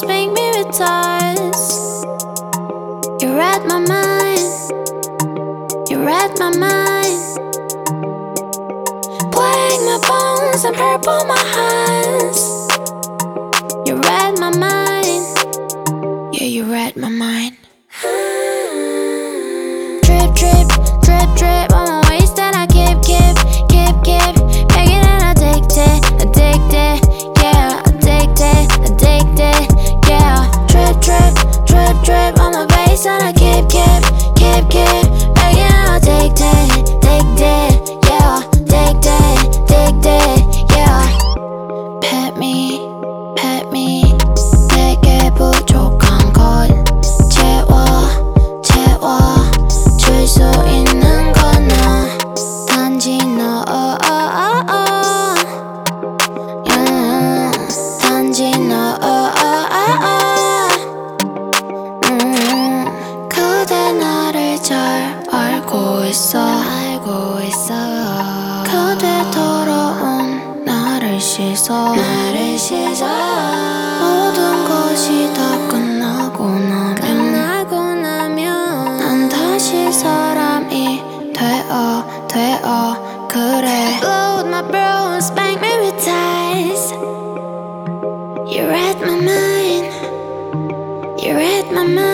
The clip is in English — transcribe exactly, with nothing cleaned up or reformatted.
spank me with ties. You read my mind, you read my mind. Black my bones and purple my hands. You read my mind, yeah, you read my mind. Drip, drip, drip, drip on my waist that I keep, keep, keep, keep. Begging and addicted, addicted, yeah, addicted, addicted, yeah. Drip, drip, drip, drip on my waist that I keep, keep, keep, keep. Begging and addicted, addicted, yeah, addicted, addicted, yeah. Pet me, pet me. 내게 부족한 걸 채워, 채워. 줄 수 있는 거는 단지 너, oh, oh, oh, oh. Yeah. 단지 너, oh, oh, oh, oh. 음. 그대 나를 잘 알고 있어, 알고 있어. 그대 더러운 나를 씻어, 나를 씻어. 모든 것이 다 끝나고 나면, 끝나고 나면 난 다시 사람이 되어, 되어 그래. Blow with my bro, spank me with ties. You read my mind, you read my mind.